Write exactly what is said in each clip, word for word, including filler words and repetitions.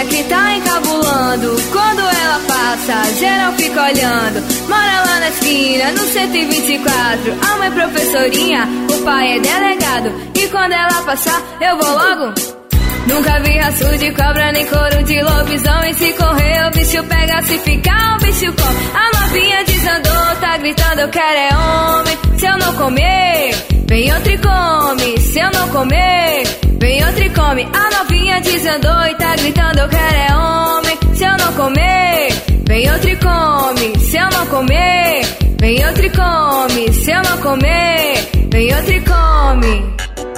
menina que tá encabulando. Quando ela passa, geral fica olhando. Mora lá na esquina, no cento e vinte e quatro. A mãe é professorinha, o pai é delegado. E quando ela passar, eu vou logo. Nunca vi raço de cobra, nem couro de lobisomem. Se correr, o bicho pega, se ficar, o bicho come. A novinha desandou, tá gritando, eu quero é homem. Se eu não comer, vem outro e come. Se eu não comer, vem outro e come. A novinha desandou e tá gritando, eu quero é homem. Se eu não comer, vem outro e come. Se eu não comer, vem outro e come. Se eu não comer, vem outro e come.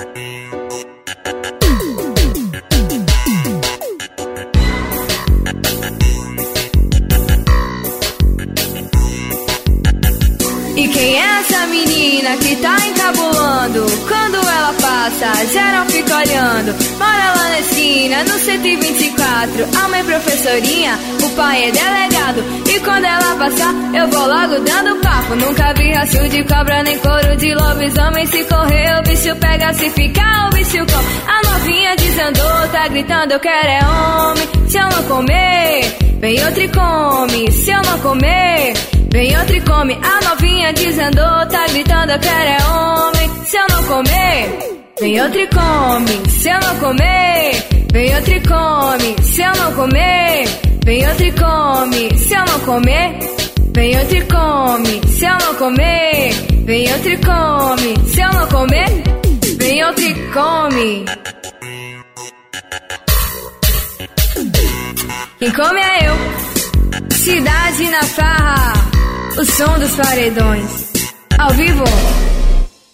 E quem é essa menina que tá encabulando? Quando ela passa, geral fica olhando. Mora lá na esquina, no cento e vinte e quatro. A mãe é professorinha, o pai é delegado. E quando ela passar, eu vou logo dando papo. Nunca vi raço de cobra, nem couro de lobisomem. Se correr, o bicho pega, se ficar, o bicho come. A novinha desandou, tá gritando, eu quero é homem. Se eu não comer, vem outro e come. Se eu não comer, vem outro e come. A novinha desandou, tá gritando, eu quero é homem. Se eu não comer, vem outro e come. Se eu não comer, vem outro e come. Se eu não comer, vem outro e come. Se eu não comer, vem outro e come. Se eu não comer, vem outro e come. Se eu não comer, vem outro e come. Quem come é eu. Cidade na farra, o som dos paredões. Ao vivo.